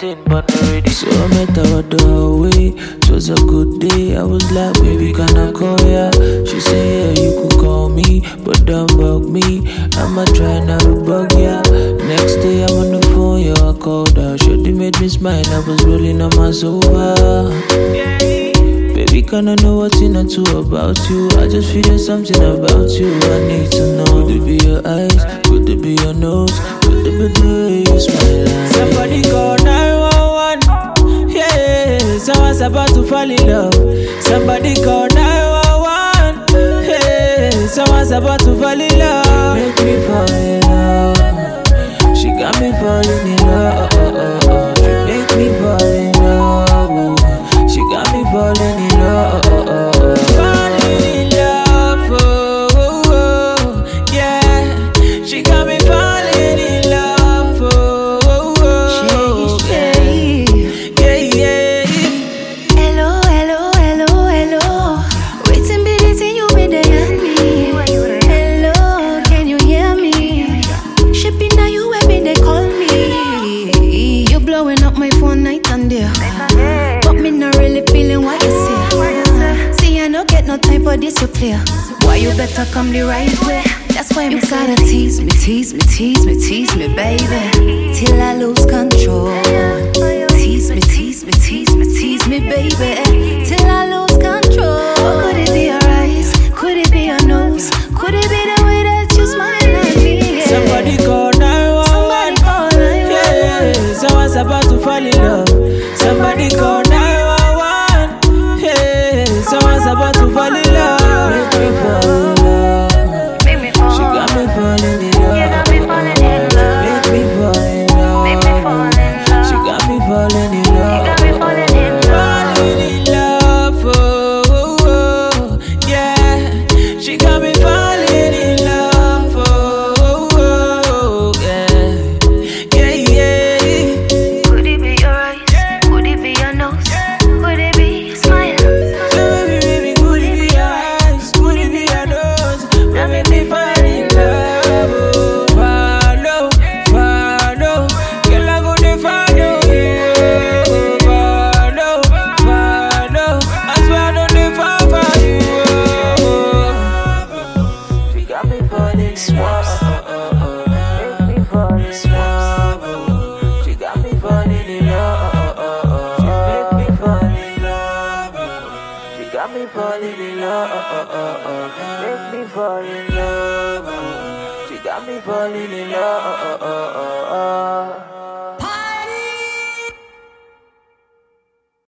waiting but not ready. So I met her at the highway. It was a good day. I was like, baby, can I call ya? She said, yeah, you could call me, but don't bug me. I'ma try not to bug ya. Next day I'm on the phone, yo, I called her. Shorty made me smile. I was rolling on my sofa. Baby, can I know what's in it too about you? I just feel something about you. I need to know. Could it be your eyes? Could it be your nose? Could it be the way you smile? Somebody call 911. Yeah, someone's about to fall in love. Somebody call 911. Yeah, someone's about to fall in love. Make me fall in love. She got me falling in love. She make me fall in love. She got me falling in love. Falling in love, oh, oh, oh, yeah. She got me falling in love, oh, oh, oh, yeah. Yeah, yeah. Hello, hello, hello, hello. Waiting be the thing you been there at me. Hello, can you hear me? Shipping now you have been they call me. You blowing up my phone night and day. But me not really feeling what you say. See, I don't get no time for this to clear. Why you better come the right way? That's why you gotta tease me, tease me, tease me, tease me, baby, till I lose control. Tease me, tease me, tease me, tease me, baby, till I lose control. Could it be your eyes? Could it be your nose? Could it be the way that you smile at me? Yeah. Somebody call 911. Yeah, someone's about to fall in love. Somebody call 911. Yeah, someone's about to fall in love. Make me fall in love. She got me falling in love. Make me fall in love. She got me falling in love. Falling in love, oh, oh, oh, yeah. She got me falling in love, oh, oh, oh, yeah. Yeah, yeah. Could it be your eyes? Could it be your nose? Could it be your smile? Baby, baby, could it be your eyes? Could it be your nose? That make me fall in love, oh. Follow, follow. Girl, I go to follow you, oh. Follow, follow. I swear I don't dey fall for you, oh. She got me falling in love, make me fall in love, oh. She got me falling in love, she make me fall in love, oh. She got me falling in love, make me fall in love, oh. She got me falling in love.